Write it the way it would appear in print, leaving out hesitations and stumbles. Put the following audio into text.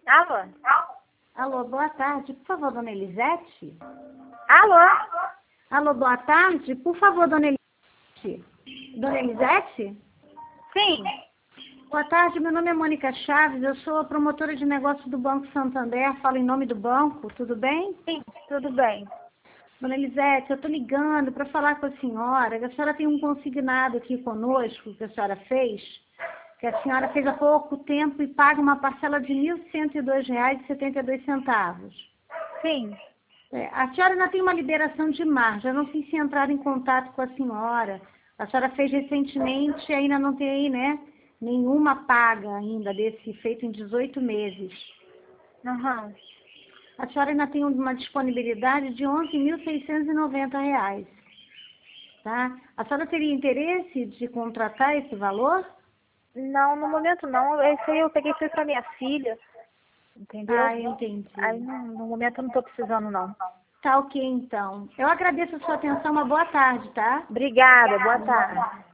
Alô? Alô, boa tarde. Por favor, dona Elisete? Alô? Alô, boa tarde. Por favor, dona Elisete? Dona Elisete? Sim. Boa tarde, meu nome é Mônica Chaves, eu sou a promotora de negócios do Banco Santander, falo em nome do banco, tudo bem? Sim, tudo bem. Dona Elisete, eu estou ligando para falar com a senhora tem um consignado aqui conosco que a senhora fez, que a senhora fez há pouco tempo e paga uma parcela de R$ 1.102,72. Sim. A senhora ainda tem uma liberação de margem, eu não sei se entrar em contato com a senhora fez recentemente e ainda não tem, né, nenhuma paga ainda desse feito em 18 meses. Aham. A senhora ainda tem uma disponibilidade de R$ 11.690, tá? A senhora teria interesse de contratar esse valor? Não, no momento não. Esse aí eu peguei foi pra minha filha, entendeu? Ah, entendi. Aí no momento eu não tô precisando, não. Tá ok, então. Eu agradeço a sua atenção, uma boa tarde, tá? Obrigada, boa tarde.